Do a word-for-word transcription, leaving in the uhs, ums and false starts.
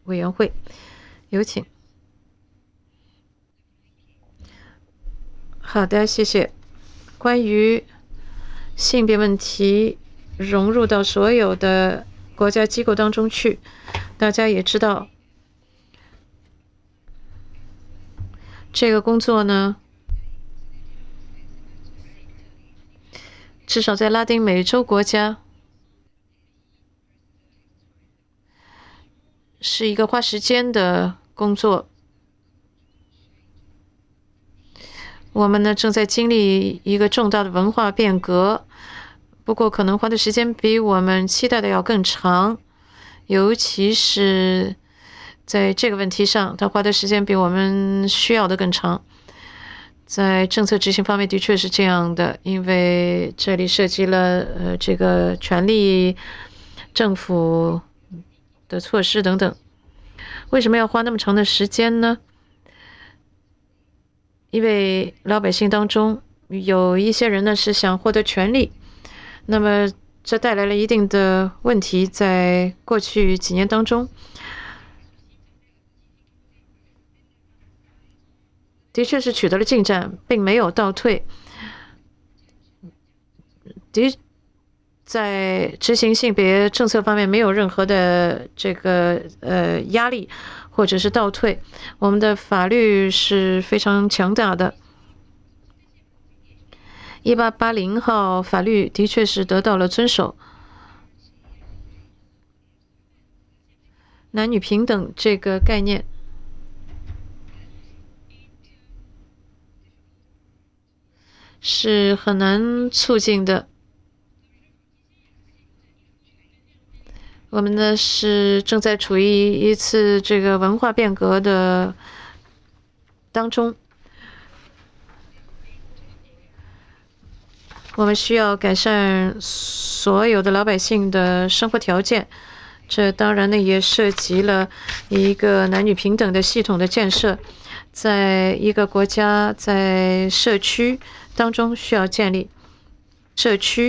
委员会，有请。好的，谢谢。关于性别问题融入到所有的国家机构当中去，大家也知道，这个工作呢，至少在拉丁美洲国家是一个花时间的工作。我们呢正在经历一个重大的文化变革，不过可能花的时间比我们期待的要更长，尤其是在这个问题上，它花的时间比我们需要的更长。在政策执行方面的确是这样的，因为这里涉及了呃这个权力、政府的措施等等。为什么要花那么长的时间呢？因为老百姓当中有一些人呢是想获得权利，那么这带来了一定的问题。在过去几年当中，的确是取得了进展，并没有倒退。的，在执行性别政策方面没有任何的这个呃压力或者是倒退，我们的法律是非常强大的。一八八零号法律的确是得到了遵守，男女平等这个概念是很难促进的。我们呢是正在处于一次这个文化变革的当中，我们需要改善所有的老百姓的生活条件，这当然呢也涉及了一个男女平等的系统的建设，在一个国家在社区当中需要建立社区